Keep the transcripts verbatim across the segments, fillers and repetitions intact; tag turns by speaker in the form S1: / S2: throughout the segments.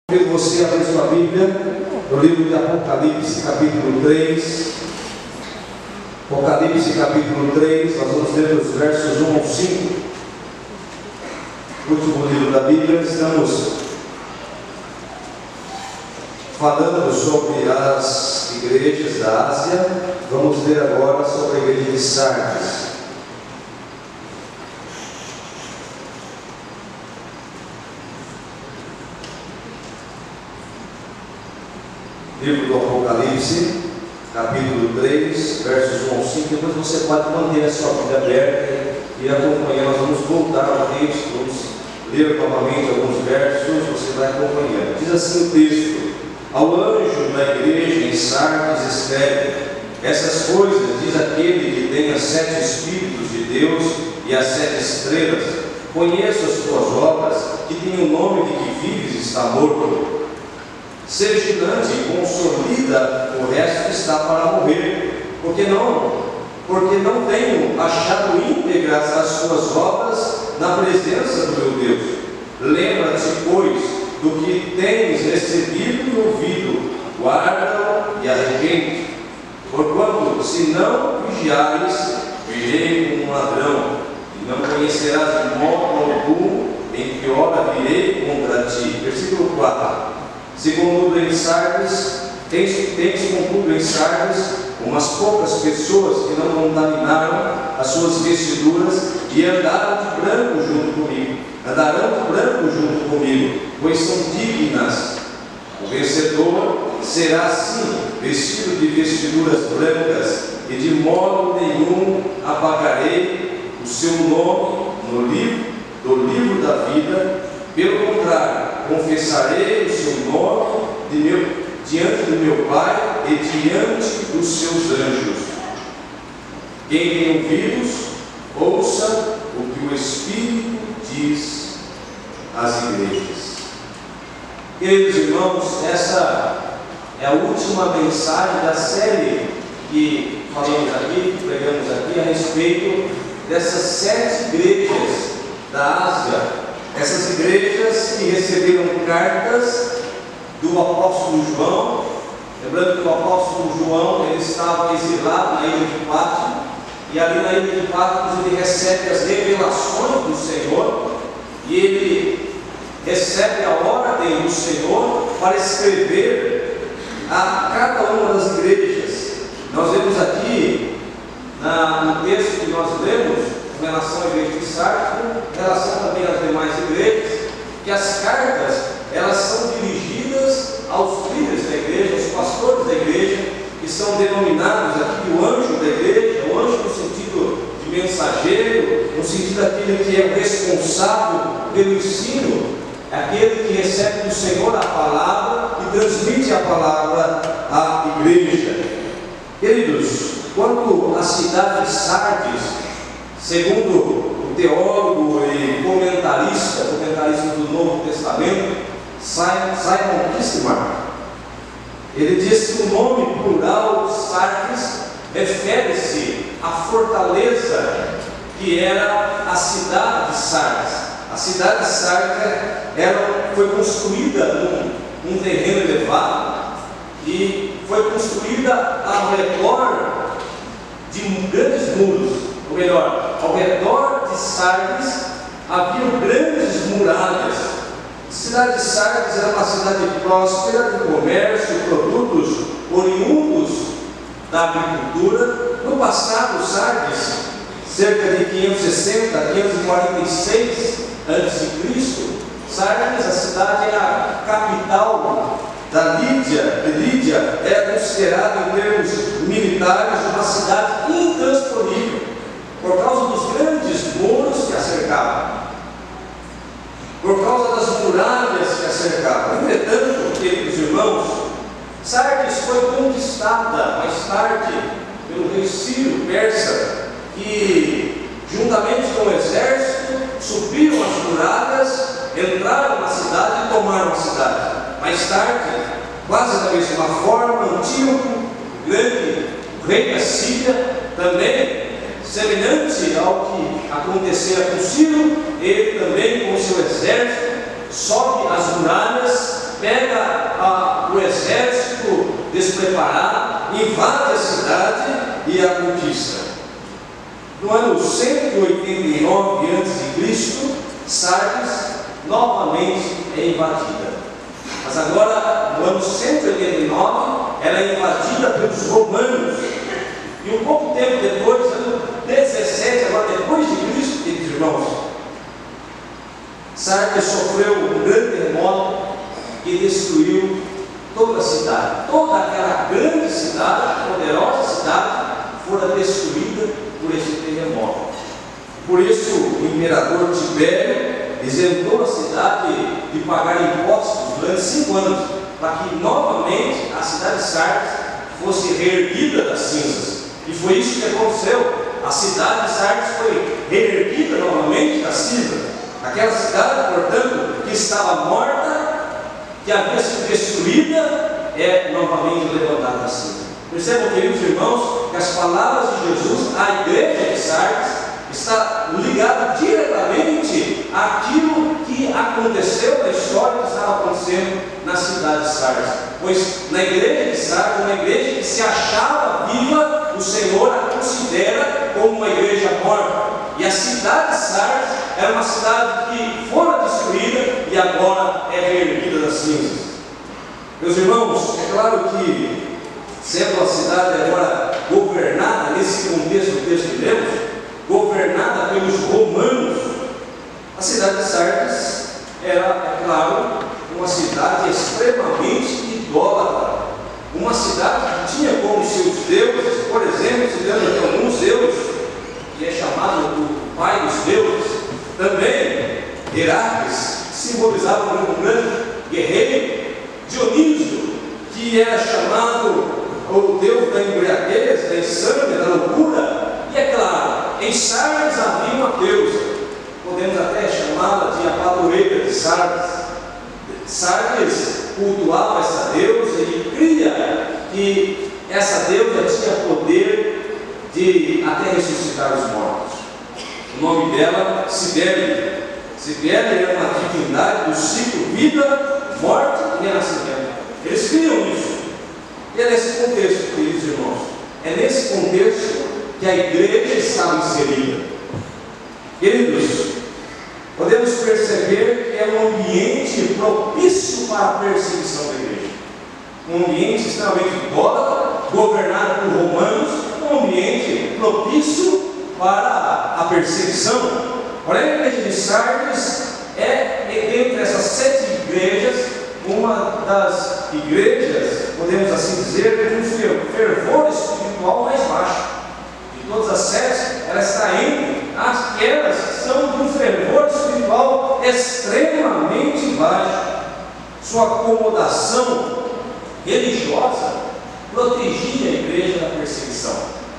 S1: Convido você a abrir sua Bíblia no livro de Apocalipse, capítulo três. Apocalipse, capítulo três, nós vamos ler os versos um ao cinco. Último livro da Bíblia. Estamos falando sobre as igrejas da Ásia. Vamos ler agora sobre a igreja de Sardes. Livro do Apocalipse, capítulo três, versos um ao cinco. Depois você pode manter a sua Bíblia aberta e acompanhar. Nós vamos voltar ao texto, vamos ler novamente alguns versos, você vai acompanhando. Diz assim o texto: ao anjo da igreja em Sardes escreve: essas coisas diz aquele que tem os sete Espíritos de Deus e as sete estrelas. Conheço as tuas obras, que tem o nome de que vives e está morto. Ser vigilante e consolida o resto que está para morrer, porque não, porque não tenho achado íntegras as suas obras na presença do meu Deus. Lembra-te, pois, do que tens recebido e ouvido, guarda e arrepende. Porquanto, se não vigiares, virei como um ladrão, e não conhecerás de modo algum em que hora virei contra ti. Versículo quatro. Segundo em Sardes, tens, tens contudo em Sardes umas poucas pessoas que não contaminaram as suas vestiduras e andaram de branco junto comigo, andarão de branco junto comigo, pois são dignas. O vencedor será assim, vestido de vestiduras brancas, e de modo nenhum apagarei o seu nome no livro, do livro da vida. Pelo contrário, confessarei o seu nome de meu, diante do meu Pai e diante dos seus anjos. Quem tem ouvidos, ouça o que o Espírito diz às igrejas. Queridos irmãos, essa é a última mensagem da série que falamos aqui, que pregamos aqui a respeito dessas sete igrejas da Ásia. Essas igrejas que receberam cartas do apóstolo João. Lembrando que o apóstolo João ele estava exilado na ilha de Patmos, e ali na ilha de Patmos ele recebe as revelações do Senhor, e ele recebe a ordem do Senhor para escrever a cada uma das igrejas. Nós vemos aqui na, no texto que nós lemos em relação à igreja de Sardes, em relação também às demais igrejas, que as cartas elas são dirigidas aos líderes da igreja, aos pastores da igreja, que são denominados aqui o anjo da igreja, o anjo no sentido de mensageiro, no sentido daquele que é responsável pelo ensino, aquele que recebe do Senhor a palavra e transmite a palavra à igreja. Queridos, quanto à cidade de Sardes, segundo o teólogo e comentarista, comentarista do Novo Testamento, Simon Kistemaker, ele diz que o nome plural Sardes refere-se à fortaleza que era a cidade de Sardes. A cidade de Sardes ela foi construída num, num terreno elevado e foi construída ao redor de grandes muros. Ou melhor, ao redor de Sardes havia grandes muralhas. A cidade de Sardes era uma cidade próspera de comércio, produtos oriundos da agricultura. No passado, Sardes, cerca de quinhentos e sessenta a quinhentos e quarenta e seis antes de Cristo, Sardes, a cidade era a capital da Lídia. Lídia era considerada em termos militares uma cidade intransponível, por causa dos grandes muros que a cercavam, por causa das muralhas que a cercavam. Entretanto, queridos irmãos, Sardes foi conquistada mais tarde pelo rei Ciro persa, que juntamente com o exército subiram as muralhas, entraram na cidade e tomaram a cidade. Mais tarde, quase da mesma forma, Antíoco, o grande rei da Síria, também semelhante ao que acontecera com Ciro, ele também com seu exército sobe as muralhas pega a, o exército despreparado, invade a cidade e a conquista. No ano cento e oitenta e nove antes de Cristo, Sardes novamente é invadida. Mas agora, no ano cento e oitenta e nove, ela é invadida pelos romanos. E um pouco tempo depois, ano dezessete, agora depois de Cristo, queridos irmãos, Sardes sofreu um grande terremoto que destruiu toda a cidade. Toda aquela grande cidade, poderosa cidade, fora destruída por esse terremoto. Por isso, o imperador Tibério isentou a cidade de pagar impostos durante cinco anos, para que novamente a cidade de Sardes fosse reerguida das cinzas. E foi isso que aconteceu. A cidade de Sardes foi reerguida novamente das cinzas. Aquela cidade, portanto, que estava morta, que havia sido destruída, é novamente levantada da cinza. Percebam, queridos irmãos, que as palavras de Jesus à igreja de Sardes está ligado diretamente àquilo que aconteceu na história que estava acontecendo na cidade de Sardes. Pois na igreja de Sardes, uma igreja que se achava viva, o Senhor a considera como uma igreja morta. E a cidade de Sardes era uma cidade que fora destruída e agora é reerguida das cinzas. Meus irmãos, é claro que, sendo a cidade agora governada, nesse contexto do texto que lemos, governada pelos romanos, a cidade de Sardes era, é claro, uma cidade extremamente idólatra, uma cidade que tinha como seus deuses, por exemplo, citando aqui alguns deuses, que é chamado o pai dos deuses, também Heracles, simbolizava um grande guerreiro, Dionísio, que era chamado o deus da embriaguez, da insânia, da loucura. E é claro, em Sardes havia uma deusa, podemos até chamá-la de a padroeira de Sardes. Sardes cultuava essa deusa e cria que essa deusa tinha poder de até ressuscitar os mortos. O nome dela, Cibele. Cibele era uma divindade do ciclo vida, morte e renascimento. Eles criam isso. E é nesse contexto, queridos irmãos, é nesse contexto que a igreja estava inserida. Queridos, podemos perceber que é um ambiente propício para a perseguição da igreja. Um ambiente extremamente idólatra, governado por romanos, um ambiente propício para a perseguição. Porém, a igreja de Sardes é, entre essas sete igrejas, uma das igrejas, podemos assim dizer, com um fervor espiritual mais baixo. De todas as sete, ela está entre aquelas que são de um fervor espiritual extremamente baixo. Sua acomodação religiosa protegia a igreja da perseguição.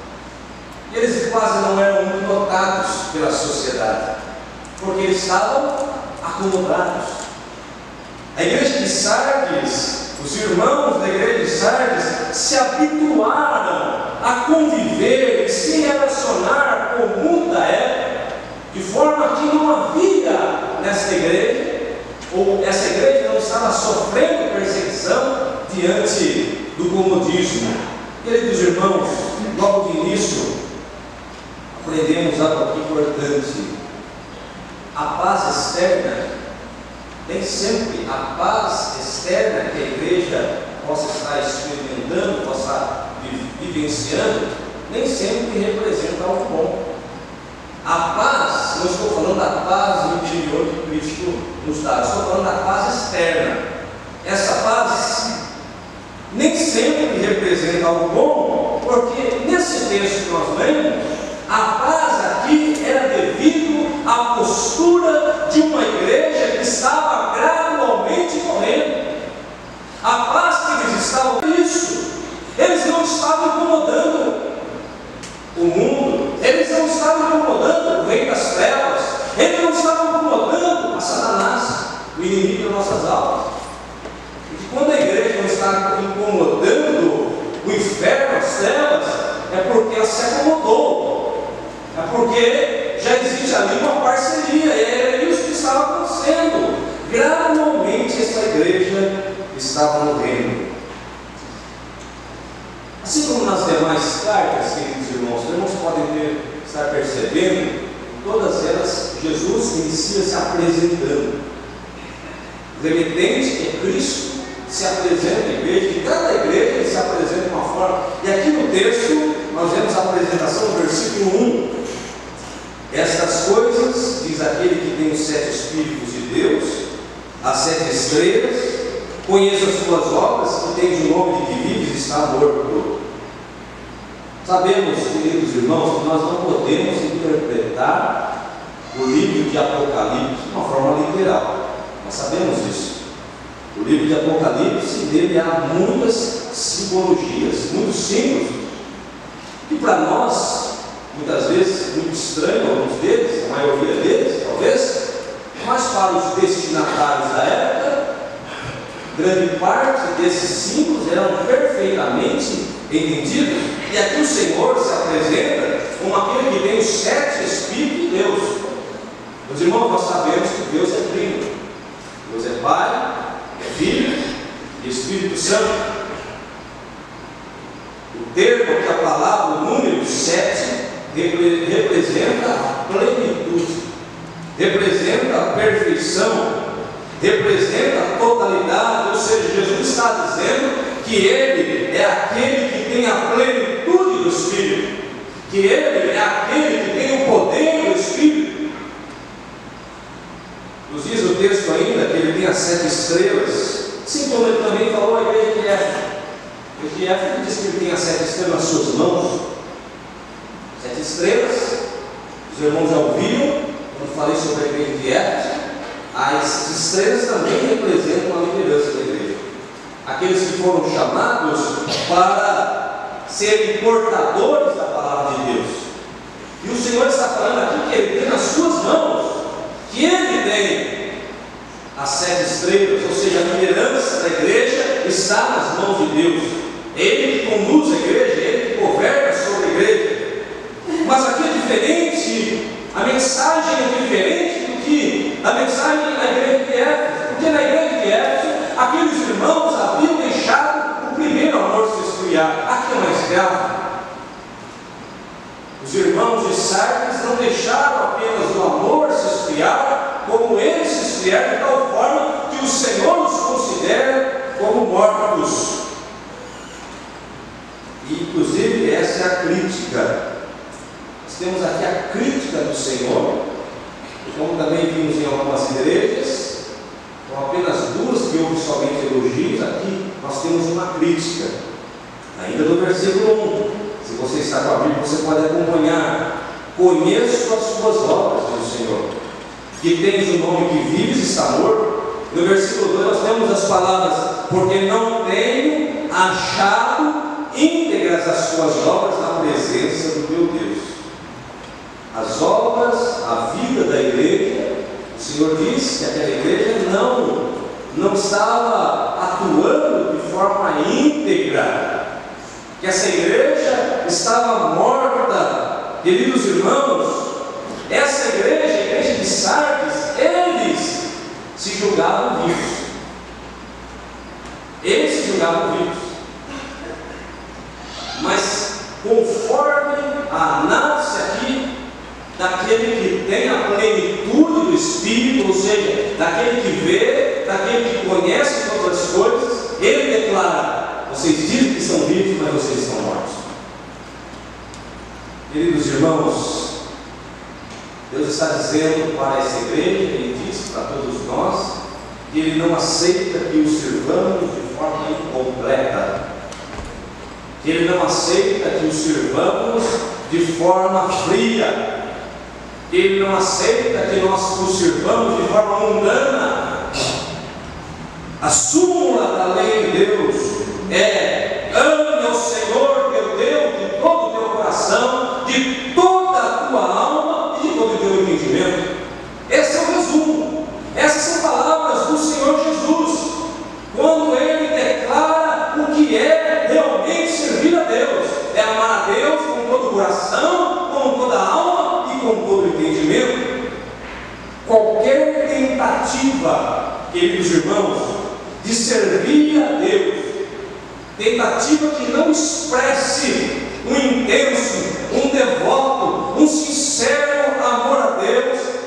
S1: Eles quase não eram muito notados pela sociedade, porque eles estavam acomodados. A igreja de Sardes, os irmãos da igreja de Sardes, se habituaram a conviver e se relacionar com o mundo da época, de forma que não havia nesta igreja, ou essa igreja não estava sofrendo perseguição diante do comodismo. Queridos irmãos, logo de início, aprendemos algo aqui importante. A paz externa, nem sempre a paz externa que a igreja possa estar experimentando, possa vivenciando, nem sempre representa algo bom. A paz, não estou falando da paz no interior que Cristo nos dá, estou falando da paz externa. Essa paz nem sempre representa algo bom, porque nesse texto que nós lemos, a paz aqui era devido à postura de uma igreja que estava gradualmente morrendo. A paz que eles estavam, isso, eles não estavam incomodando o mundo, eles não estavam incomodando o rei das trevas, eles não estavam incomodando a Satanás, o inimigo das nossas almas. E quando a igreja não está incomodando o inferno, as trevas, é porque ela se acomodou. É porque já existe ali uma parceria, e era isso que estava acontecendo. Gradualmente essa igreja Jesus inicia se apresentando. O remetente é Cristo, se apresenta à igreja, e cada igreja ele se apresenta de uma forma. E aqui no texto, nós vemos a apresentação no versículo um. Estas coisas, diz aquele que tem os sete Espíritos de Deus, as sete estrelas, conheça as suas obras, que tens o nome de que vives e está morto. Sabemos, queridos irmãos, que nós não podemos interpretar o livro de Apocalipse de uma forma literal. Nós sabemos disso. O livro de Apocalipse, nele há muitas simbologias, muitos símbolos, que para nós, muitas vezes, muito estranho, alguns deles, a maioria deles, talvez, mas para os destinatários da época, grande parte desses símbolos eram perfeitamente entendidos. E aqui o Senhor se apresenta como aquele que tem os sete Espíritos de Deus. Meus irmãos, nós sabemos que Deus é Trino. Deus é Pai, é Filho e Espírito Santo. O termo que a palavra, o número sete, representa a plenitude, representa a perfeição, representa a totalidade. Ou seja, Jesus está dizendo que Ele é aquele que tem a plenitude do Espírito, que Ele é aquele que tem o poder do Espírito. Nos diz o texto ainda que Ele tem as sete estrelas, assim como Ele também falou à igreja de Éfeso. A igreja de Éfeso diz que Ele tem as sete estrelas nas suas mãos. Sete estrelas, os irmãos já ouviram quando falei sobre a igreja de Éfeso. As estrelas também representam a liderança da igreja, aqueles que foram chamados para serem portadores da palavra de Deus. E o Senhor está falando aqui que Ele tem nas suas mãos, que Ele tem as sete estrelas, ou seja, a liderança da igreja está nas mãos de Deus. Ele que conduz a igreja, Ele que governa sobre a igreja. Mas aqui é diferente, a mensagem é diferente do que a mensagem da igreja de Éfeso, porque na igreja de Éfeso, aqueles irmãos haviam deixado o primeiro amor se esfriar. Aqui é mais grave. Os irmãos de Sardes não deixaram apenas o amor se esfriar, como eles se esfriaram, de tal forma que o Senhor os considera como mortos. E inclusive essa é a crítica. Nós temos aqui a crítica do Senhor, como também vimos em algumas igrejas, com apenas duas que houve somente elogios. Aqui nós temos uma crítica, ainda no versículo um. Se você está com a Bíblia, você pode acompanhar. Conheço as suas obras, diz o Senhor, que tens o nome que vives e está morto. No versículo dois nós temos as palavras: porque não tenho achado íntegras as suas obras na presença do meu Deus. As obras, a vida da igreja, o Senhor disse que aquela igreja não, não estava atuando de forma íntegra, que essa igreja estava morta. Queridos irmãos, essa igreja, a igreja de Sardes, eles se julgavam vivos, eles se julgavam vivos, mas conforme a análise aqui daquele que tem a plenitude do Espírito, ou seja, daquele que vê, daquele que conhece todas as coisas, ele declara: vocês dizem que são vivos, mas vocês estão mortos. Queridos irmãos, Deus está dizendo para essa igreja, Ele diz para todos nós, que Ele não aceita que o sirvamos de forma incompleta, que Ele não aceita que o sirvamos de forma fria, que Ele não aceita que nós o sirvamos de forma mundana. A súmula da lei de Deus é: ame ao Senhor teu Deus de todo o teu coração, de toda a tua alma e de todo o teu entendimento. Esse é o resumo. Essas são palavras do Senhor Jesus, quando Ele declara o que é realmente servir a Deus: é amar a Deus com todo o coração, com toda a alma e com todo o entendimento. Qualquer tentativa, queridos irmãos, de servir a Deus, tentativa que não expresse um intenso, um devoto, um sincero amor a Deus, é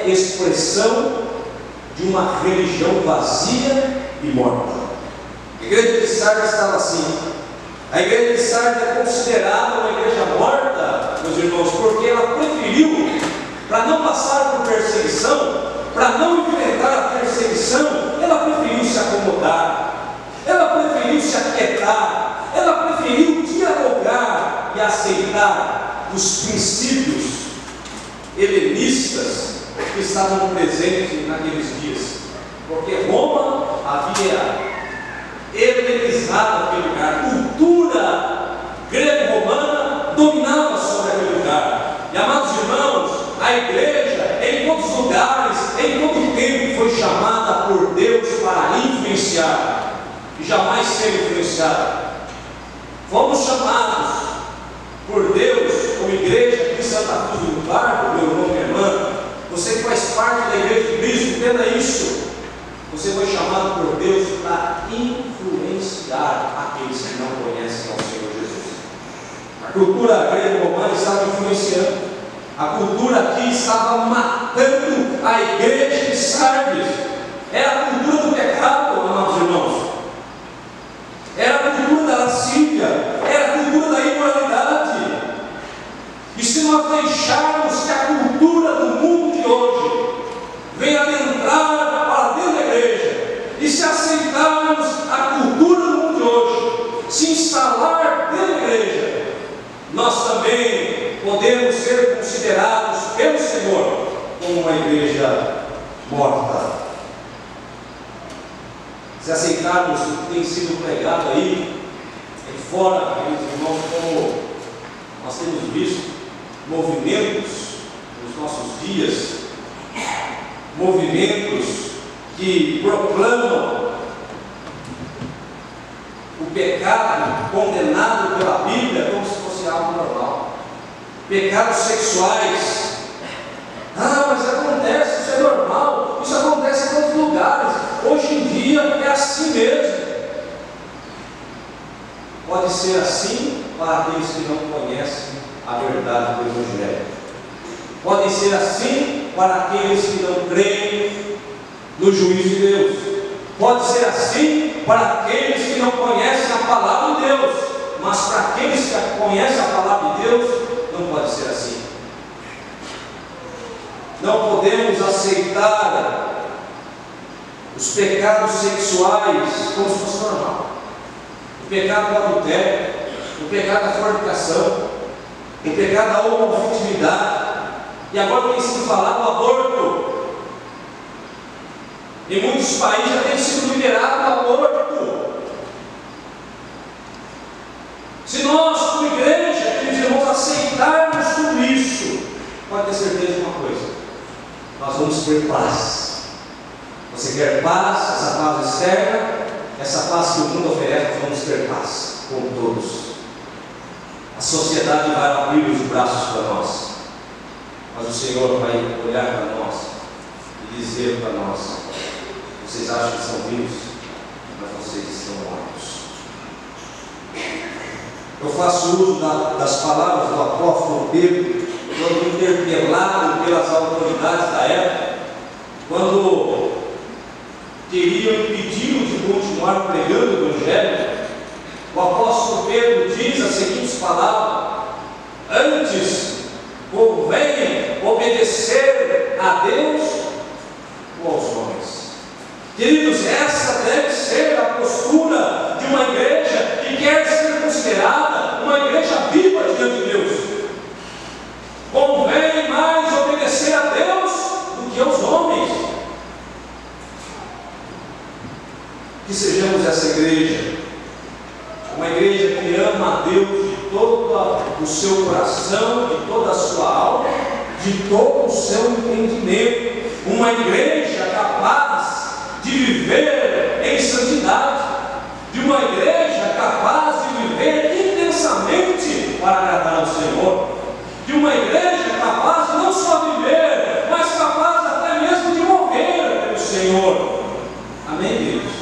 S1: expressão de uma religião vazia e morta. A igreja de Sardes estava assim. A igreja de Sardes é considerada uma igreja morta, meus irmãos, porque ela preferiu, para não passar por perseguição, para não enfrentar a perseguição, ela preferiu se acomodar, ela preferiu se aquietar, ela preferiu dialogar e aceitar os princípios helenistas que estavam presentes naqueles dias, porque Roma havia helenizado aquele lugar, a cultura grego-romana dominava sobre aquele lugar. E, amados irmãos, a igreja em todos os lugares, em todo tempo, foi chamada por Deus para influenciar e jamais ser influenciada. Fomos chamados por Deus como igreja aqui em Santa Cruz do Pardo, meu irmão, minha irmã. Você que faz parte da igreja de Cristo, entenda isso. Você foi chamado por Deus para influenciar aqueles que não conhecem ao Senhor Jesus. A cultura grego-romana estava influenciando. A cultura aqui estava matando a igreja de Sardes. Era a cultura do pecado, amados irmãos. Era a cultura da lascívia. Era a cultura da imoralidade. E se nós deixarmos que a cultura do mundo de hoje venha adentrar para dentro da igreja, e se aceitarmos a cultura do mundo de hoje, se instalar dentro da igreja, nós também podemos ser considerados pelo Senhor como uma igreja morta. Se aceitarmos o que tem sido pregado aí, é fora, queridos irmãos, como nós temos visto movimentos nos nossos dias, movimentos que proclamam o pecado condenado pela Bíblia como se fosse algo normal. Pecados sexuais. Ah, mas acontece, isso é normal, isso acontece em todos os lugares. Hoje em dia é assim mesmo. Pode ser assim para aqueles que não conhecem a verdade do Evangelho. Pode ser assim para aqueles que não creem no juízo de Deus. Pode ser assim para aqueles que não conhecem a palavra de Deus. Mas para aqueles que conhecem a palavra de Deus, não pode ser assim. Não podemos aceitar os pecados sexuais como se fosse normal. O pecado do adultério, o pecado da fornicação, o pecado da homoafetividade. E agora tem sido falado do aborto. Em muitos países já tem sido liberado o aborto. Se nós, como igreja, queridos irmãos, aceitarmos tudo isso, pode ter certeza de uma coisa: nós vamos ter paz. Você quer paz, essa paz externa, essa paz que o mundo oferece, nós vamos ter paz com todos. A sociedade vai abrir os braços para nós, mas o Senhor vai olhar para nós e dizer para nós: vocês acham que são vivos, mas vocês estão mortos. Eu faço uso da, das palavras do apóstolo Pedro, quando interpelado pelas autoridades da época, quando queriam impedir-o de continuar pregando o Evangelho. O apóstolo Pedro diz as seguintes palavras: antes convém obedecer a Deus ou aos homens. Queridos, essa deve ser a postura de uma igreja que quer ser considerada uma igreja viva diante de Deus. Convém mais obedecer a Deus do que aos homens. Que sejamos essa igreja, uma igreja que ama a Deus de todo o seu coração, de toda a sua alma, de todo o seu entendimento. Uma igreja capaz de viver em santidade, de uma igreja capaz de viver intensamente para agradar ao Senhor, de uma igreja capaz de não só viver, mas capaz até mesmo de morrer pelo Senhor. Amém, queridos?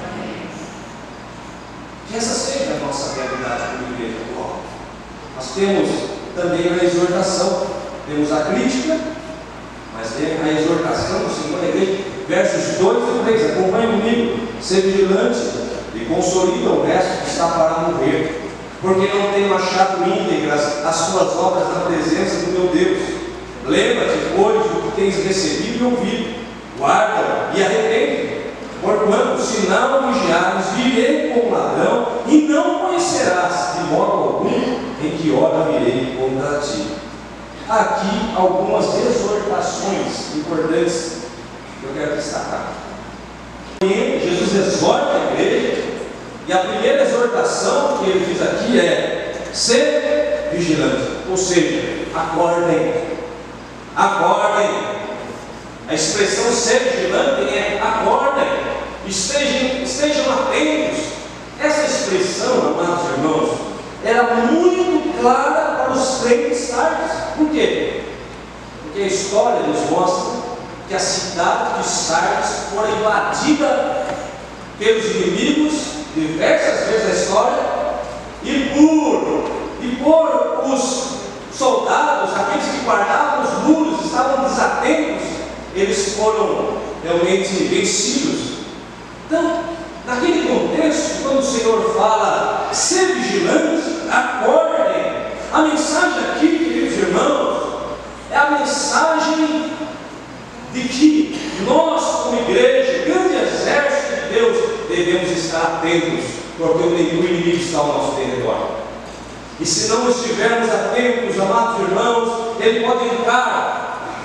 S1: Que essa seja a nossa realidade como igreja atual. Nós temos também a exortação, temos a crítica, mas tem a exortação do Senhor à igreja, versos dois e três. Acompanhe comigo. Ser vigilante e consolida o resto que está para morrer, porque não tenho achado íntegras as suas obras na presença do meu Deus. Lembra-te, pois, do que tens recebido e ouvido, guarda e arrepende. Porquanto, se não vigiares, virei como ladrão, e não conhecerás de modo algum em que hora virei contra ti. Aqui algumas exortações importantes que eu quero destacar. Jesus exorta a igreja, e a primeira exortação que ele diz aqui é: ser vigilante, ou seja, acordem, acordem. A expressão ser vigilante é acordem, estejam, estejam atentos. Essa expressão, amados irmãos, era muito clara para os crentes sardes. Por quê? Porque a história nos mostra que a cidade de Sardes foi invadida pelos inimigos diversas vezes na história, e por, e por os soldados, aqueles que guardavam os muros, estavam desatentos, eles foram realmente vencidos. Então, naquele contexto, quando o Senhor fala ser vigilante, acordem, a mensagem aqui, queridos irmãos, é a mensagem de que nós, como igreja, grande exército de Deus, devemos estar atentos, porque o inimigo está ao nosso derredor. E se não estivermos atentos, amados irmãos, ele pode entrar.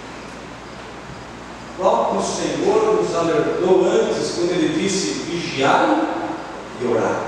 S1: O próprio Senhor nos alertou antes, quando ele disse: vigiai e orai.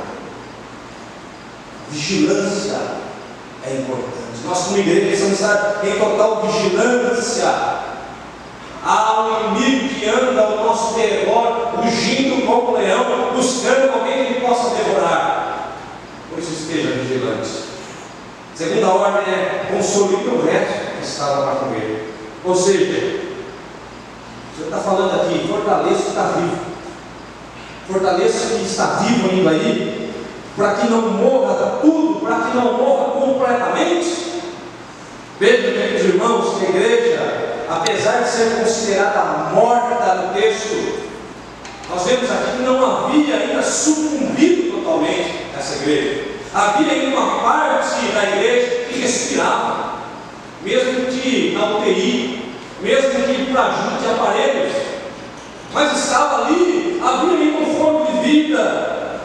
S1: Vigilância é importante. Nós, como igreja, precisamos estar em total vigilância. Há um inimigo que anda ao nosso derredor, rugindo como um leão, buscando alguém que possa devorar. Por isso, esteja vigilante. Segunda ordem é: consolide o resto que estava para comer. Ou seja, o Senhor está falando aqui, fortaleça o que está vivo, fortaleça o que está vivo ainda aí, para que não morra tudo, para que não morra completamente. Vejam, meus irmãos, que a igreja, apesar de ser considerada morta no texto, nós vemos aqui que não havia ainda sucumbido totalmente essa igreja. Havia ainda uma parte da igreja que respirava, mesmo que na U T I, mesmo que por ajuda de aparelhos, mas estava ali, havia ainda um fogo de vida.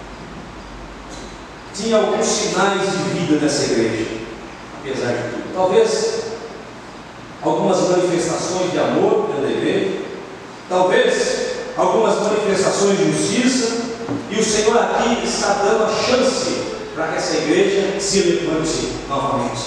S1: Tinha alguns sinais de vida nessa igreja, apesar de tudo. Talvez algumas manifestações de amor dentro da igreja, talvez algumas manifestações de justiça, e o Senhor aqui está dando a chance para que essa igreja se levante novamente.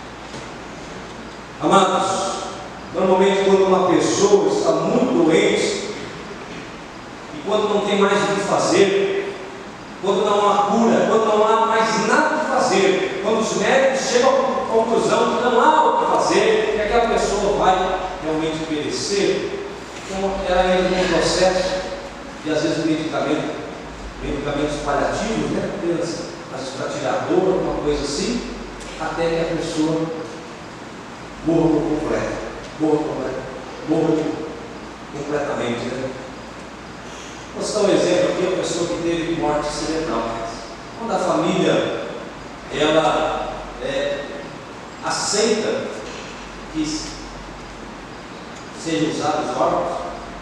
S1: Amados, normalmente quando uma pessoa está muito doente, e quando não tem mais o que fazer, quando não há cura, quando não há mais nada que fazer, quando os médicos chegam à conclusão que não há o que fazer, que aquela pessoa vai realmente perecer, então ela entra num processo de, às vezes, medicamento, medicamentos paliativos, né? Para tirar dor, uma coisa assim, até que a pessoa morra por completo, morra, completo, morra completamente, né? Vou citar um exemplo aqui: a pessoa que teve morte cerebral. Quando a família ela é, aceita que sejam usados os órgãos,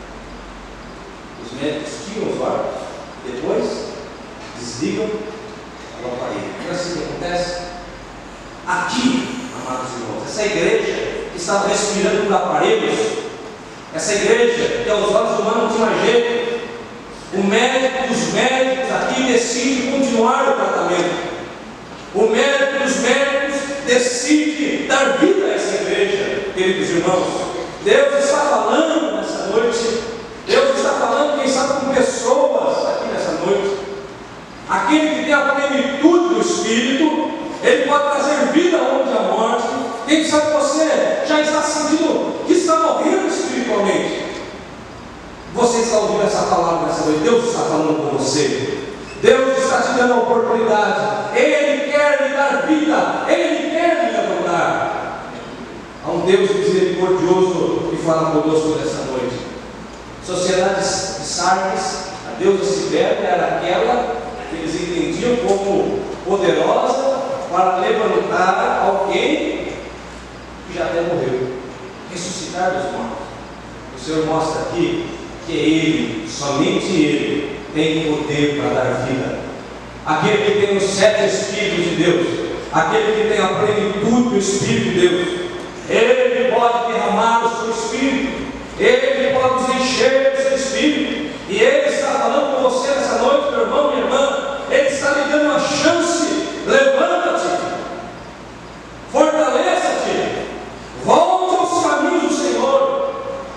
S1: os médicos tiram os órgãos, depois desligam o aparelho. Não é assim que acontece? Aqui, amados irmãos, essa igreja que estava respirando por aparelhos, essa igreja que aos olhos humanos não tinha jeito, o médico dos médicos aqui decide continuar o tratamento. O médico dos médicos decide dar vida a essa igreja, queridos irmãos. Deus está falando nessa noite, Deus está falando, quem sabe, com pessoas aqui nessa noite. Aquele que tem a plenitude do Espírito, ele pode trazer vida onde há morte. Quem sabe você já está sentindo que está morrendo espiritualmente. Você está ouvindo essa palavra nessa noite, Deus está falando com você. Deus está te dando a oportunidade. Ele quer lhe dar vida, Ele quer lhe levantar. Há um Deus misericordioso que fala conosco nessa noite. Sociedade de Sardes, a deusa Cibele era aquela que eles entendiam como poderosa para levantar alguém que já até morreu, ressuscitar dos mortos. O Senhor mostra aqui que Ele, somente Ele, tem poder para dar vida. Aquele que tem os sete Espíritos de Deus, aquele que tem a plenitude do Espírito de Deus, Ele pode derramar o seu Espírito, Ele pode nos encher do seu Espírito, e Ele está falando com você nessa noite, meu irmão, minha irmã. Ele está lhe dando uma chance. Levanta-te, fortaleça-te, volte aos caminhos do Senhor.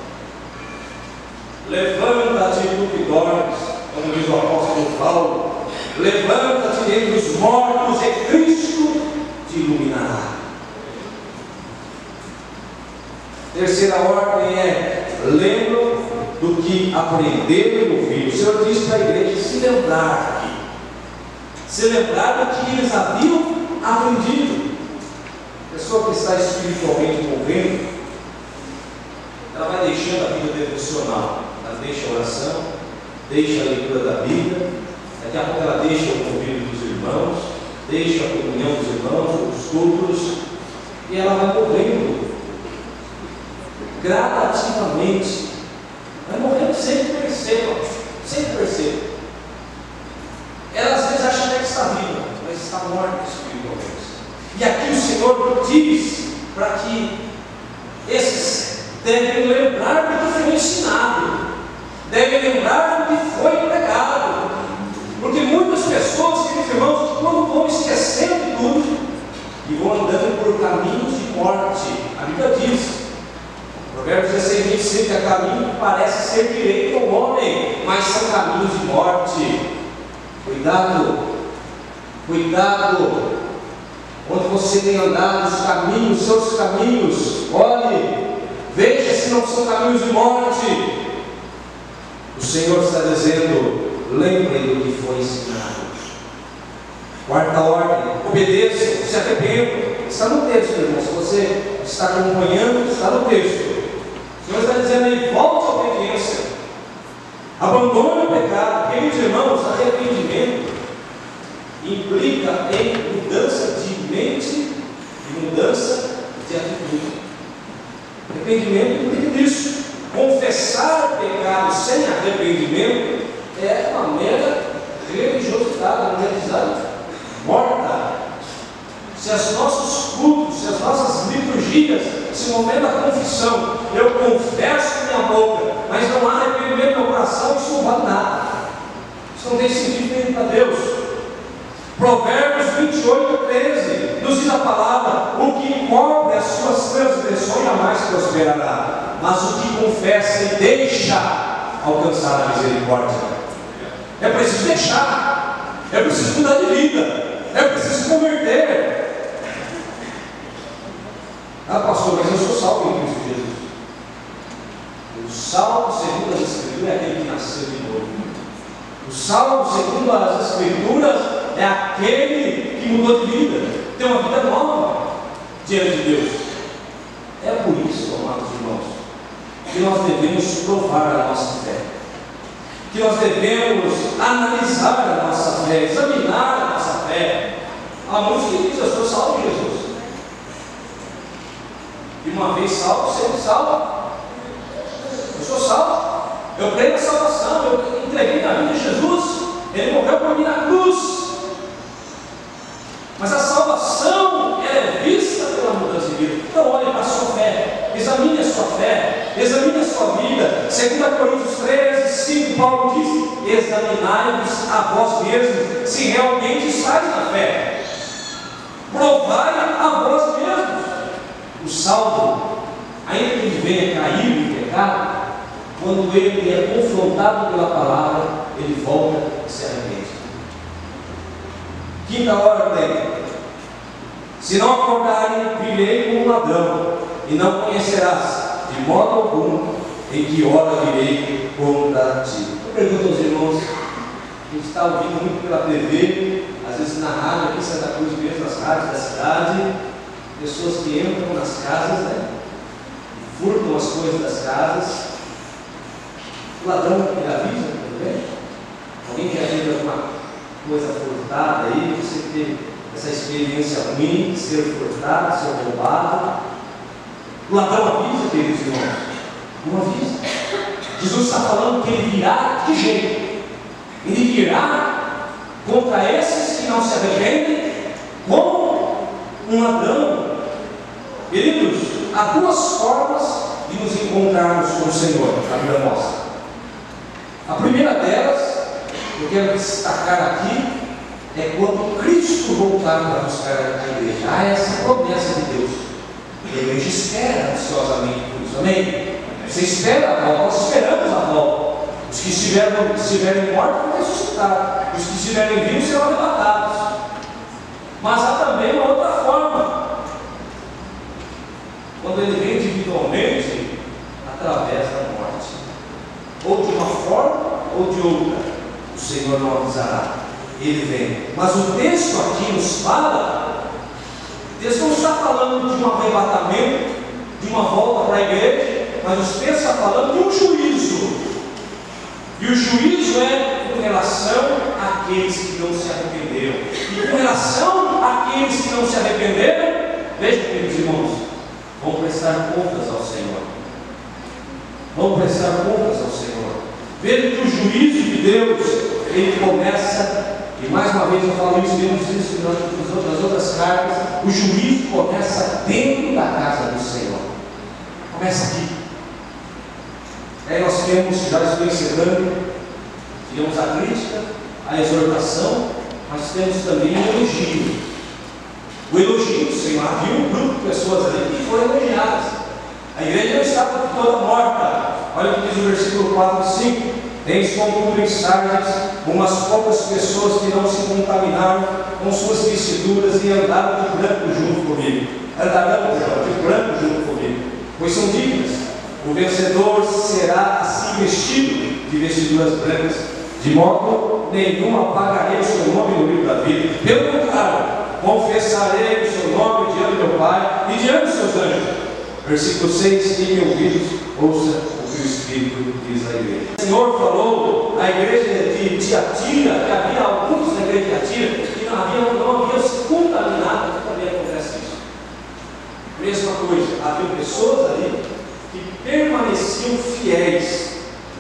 S1: Levanta-te, tu que dormes, como diz o apóstolo Paulo. Levanta-te dentre os mortos e Cristo te iluminará. Terceira ordem é: lembra do que aprenderam e ouviram. O Senhor diz para a igreja se lembrar aqui, se lembrar do que eles haviam aprendido. A pessoa que está espiritualmente movendo, ela vai deixando a vida devocional, ela deixa a oração, deixa a leitura da Bíblia, daqui a pouco ela deixa o convívio dos irmãos, deixa a comunhão dos irmãos, os cultos, e ela vai morrendo gradativamente, vai morrendo sem que perceba, sem que perceba. Ela às vezes acha até que está viva, mas está morta espiritualmente. E aqui o Senhor diz para que esses devem lembrar do que foi ensinado, devem lembrar do que foi pregado, porque muitas pessoas, queridos irmãos, quando vão esquecendo tudo e vão andando por caminhos de morte. A Bíblia diz, Provérbios dezesseis, vinte e cinco, que é caminho que parece ser direito ao homem, mas são caminhos de morte. Cuidado, cuidado, onde você tem andado, os caminhos, seus caminhos, olhe, veja se não são caminhos de morte. O Senhor está dizendo: lembrem do que foi ensinado. Quarta ordem: obedeçam, se arrependam. Está no texto, irmão. Se você está acompanhando, está no texto. O Senhor está dizendo aí: volte à obediência, abandone o pecado. Queridos irmãos, arrependimento implica em mudança de mente e mudança de atitude. Arrependimento implica nisso. Confessar pecado sem arrependimento é uma mera religiosidade, uma religiosidade morta. Se os nossos cultos, se as nossas liturgias, se no momento da confissão eu confesso com minha boca, mas não há arrependimento no meu coração, isso não vale nada. Isso não tem sentido nem para Deus. Provérbios vinte e oito, treze nos diz a palavra: o que cobre as suas transgressões jamais prosperará, mas o que confessa e deixa alcançar a misericórdia. É preciso deixar, é preciso mudar de vida, é preciso converter. Ah, pastor, mas eu sou salvo em Cristo Jesus. O salvo, segundo as Escrituras, é aquele que nasceu de novo. O salvo, segundo as Escrituras, é aquele que mudou de vida, tem uma vida nova diante de Deus. É por isso, amados irmãos, que nós devemos provar a nossa fé, que nós devemos analisar a nossa fé, examinar a nossa fé. Há muitos que dizem: eu sou salvo em Jesus. E uma vez salvo, sempre salvo. Eu sou salvo, eu creio na salvação, eu entreguei minha vida a Jesus, Ele morreu por mim na cruz. Mas a salvação é vista pela mudança de vida. Então olhe para a sua fé, examine a sua fé, examine a sua vida. Segunda Coríntios treze, cinco, Paulo diz: examinai-vos a vós mesmos, se realmente estáis na fé. Provai a vós mesmos. O salvo, ainda que ele venha cair em pecado, quando ele é confrontado pela palavra, ele volta e se arrepende. Quinta ordem: se não acordarem, virei como um ladrão, e não conhecerás de modo algum em que hora virei contra ti. Eu pergunto aos irmãos, a gente está ouvindo muito pela T V, às vezes na rádio, aqui em Santa Cruz mesmo, nas rádios da cidade, pessoas que entram nas casas, né, furtam as coisas das casas. O ladrão ele avisa também. Alguém que avisa alguma coisa furtada aí, você teve essa experiência ruim de ser furtado, de ser roubado. O ladrão avisa, queridos irmãos? Não avisa. Jesus está falando que ele virá de jeito. Ele virá contra esses que não se arrependem, como um ladrão. Queridos, há duas formas de nos encontrarmos com o Senhor, a Bíblia mostra. A primeira delas, eu quero destacar aqui, é quando Cristo voltar para buscar a igreja. Há essa promessa de Deus. E a igreja espera ansiosamente por isso. Amém? Você espera a volta, nós esperamos a volta. Os que estiverem, estiverem mortos vão ressuscitar. Os que estiverem vivos serão arrebatados. Mas há também uma outra forma. Quando ele vem individualmente, através da morte. Ou de uma forma ou de outra. O Senhor não avisará. Ele vem. Mas o texto aqui nos fala, o texto não está falando de um arrebatamento, de uma volta para a igreja, mas o texto está falando de um juízo. E o juízo é com relação àqueles que não se arrependeram. E com relação àqueles que não se arrependeram, vejam, queridos irmãos, vão prestar contas ao Senhor. Vão prestar contas ao Senhor. Veja que o juízo de Deus, ele começa, e mais uma vez eu falo isso, vemos isso nas outras cartas, o juízo começa dentro da casa do Senhor. Começa aqui. Aí nós temos, já estou encerrando, tivemos a crítica, a exortação, mas temos também o elogio. O elogio do Senhor. Havia um grupo de pessoas ali que foram elogiadas. A igreja não estava toda morta. Olha o que diz o versículo quatro e cinco. Tens contudo em Sardes umas poucas pessoas que não se contaminaram com suas vestiduras e andaram de branco junto comigo. Andarão de branco junto comigo, pois são dignas. O vencedor será assim vestido de vestiduras brancas, de modo nenhum apagarei o seu nome no livro da vida. Pelo contrário, confessarei o seu nome diante do meu Pai e diante dos seus anjos. Versículo seis, quem tem ouvidos, ouça o que o Espírito diz à igreja. O Senhor falou à igreja de Tiatira, que havia alguns na igreja de Tiatira que não haviam, não haviam se contaminado, que também acontece isso. Mesma coisa, havia pessoas ali que permaneciam fiéis,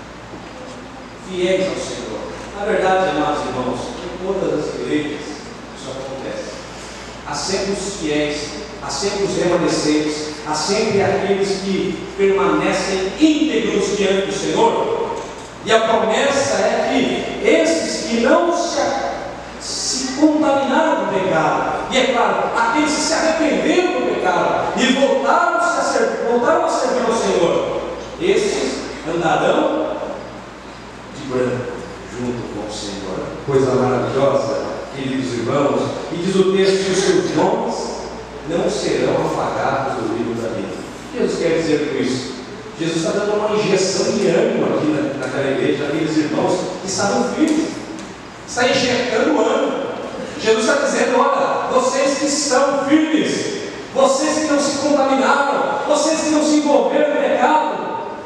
S1: fiéis ao Senhor. Na verdade, amados irmãos, em todas as igrejas isso acontece. Há sempre os fiéis, há sempre os remanescentes, há sempre aqueles que permanecem íntegros diante do Senhor. E a promessa é que esses que não se, se contaminaram do pecado, e é claro, aqueles que se arrependeram do pecado e voltaram a, ser, voltaram a servir ao Senhor, esses andarão de branco junto com o Senhor. Coisa maravilhosa, queridos irmãos. E diz o texto que os seus nomes não serão apagados do livro da vida. O que Jesus quer dizer com isso? Jesus está dando uma injeção de ânimo aqui na, naquela igreja, aqueles irmãos que estavam firmes. Está injetando ânimo. Jesus está dizendo: olha, vocês que estão firmes, vocês que não se contaminaram, vocês que não se envolveram no pecado,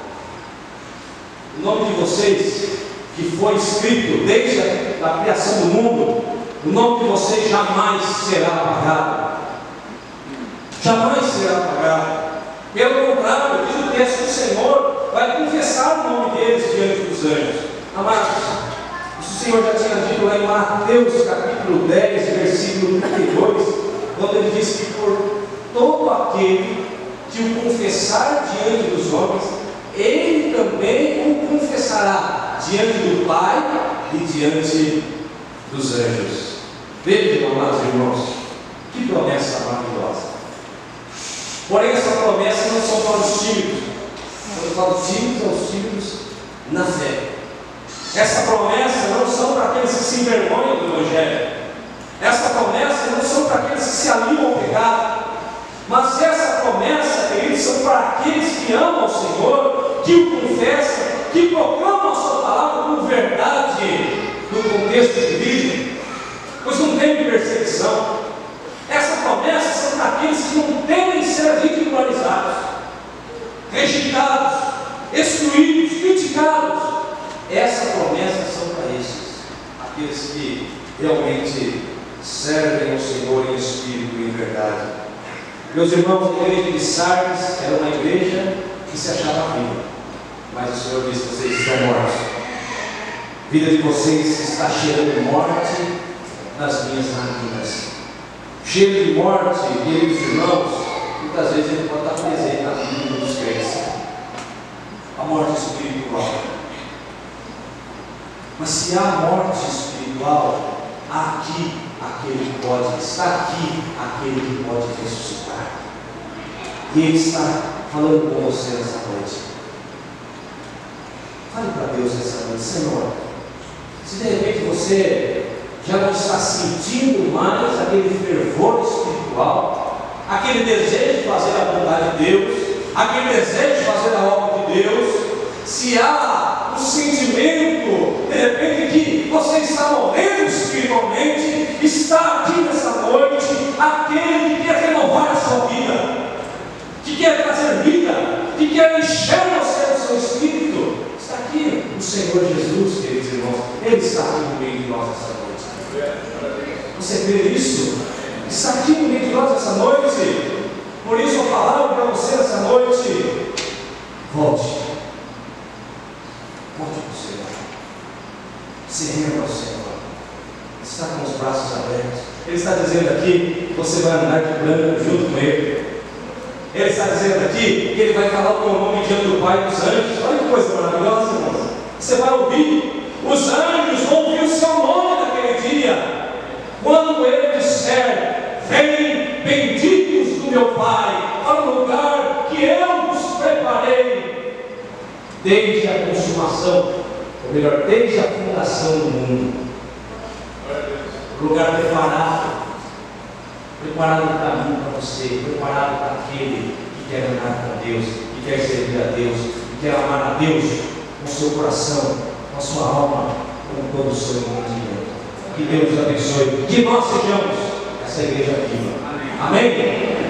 S1: o nome de vocês que foi escrito desde a, a criação do mundo, o nome de vocês jamais será apagado. Jamais será apagado. Pelo contrário, diz o texto, o Senhor vai confessar o nome deles diante dos anjos. Amados, isso o Senhor já tinha dito lá em Mateus capítulo dez, versículo trinta e dois, quando ele diz que por todo aquele que o confessar diante dos homens, ele também o confessará diante do Pai e diante dos anjos. Vejam, amados irmãos, que promessa maravilhosa. Porém, essa promessa não são para os tímidos. Quando eu falo tímidos, são os tímidos na fé. Essa promessa não são para aqueles que se envergonham do Evangelho. Essa promessa não são para aqueles que se aliam ao pecado. Mas essa promessa, queridos, são para aqueles que amam o Senhor, que o confessam, que proclamam a sua palavra como verdade no contexto de vida, pois não tem perseguição. Essa promessa são para aqueles que não temem ser ridicularizados, vivificados. Essa promessa são para esses, aqueles que realmente servem ao Senhor em espírito e em verdade. Meus irmãos, a igreja de Sardes era uma igreja que se achava viva, mas o Senhor disse: vocês estão mortos. A vida de vocês está cheirando morte nas minhas narinas. Cheiro de morte, queridos irmãos, muitas vezes ele pode estar presente na vida dos crentes. A morte espiritual. Mas se há morte espiritual, há aqui aquele que pode, está aqui aquele que pode ressuscitar. E Ele está falando com você nessa noite. Fale para Deus nessa noite: Senhor, se de repente você já não está sentindo mais aquele fervor espiritual, aquele desejo de fazer a vontade de Deus, aquele desejo de fazer a obra de Deus, se há um sentimento, de repente, que você está morrendo espiritualmente, está aqui nessa noite aquele que quer renovar a sua vida, que quer trazer vida, que quer encher você do seu espírito. Está aqui o Senhor Jesus, queridos irmãos. Ele está aqui no meio de nós essa noite. Você crê nisso? Está aqui no meio de nós essa noite. Por isso a palavra para você essa noite: volte. Volte para o Senhor. Se renda ao Senhor. Está com os braços abertos. Ele está dizendo aqui que você vai andar de branco junto com Ele. Ele está dizendo aqui que Ele vai falar o teu nome diante do Pai dos anjos. Olha que coisa maravilhosa, irmãos. Você vai ouvir. Os anjos vão ouvir o seu nome naquele dia. Quando Ele disser: vem, benditos do meu Pai, para o lugar que eu vos preparei, desde a consumação, ou melhor, desde a fundação do mundo. Lugar preparado, preparado o caminho para você, preparado para aquele que quer andar com Deus, que quer servir a Deus, que quer amar a Deus com o seu coração, com a sua alma, com todo o seu entendimento. Que Deus nos abençoe, que nós sejamos essa igreja viva. Amém?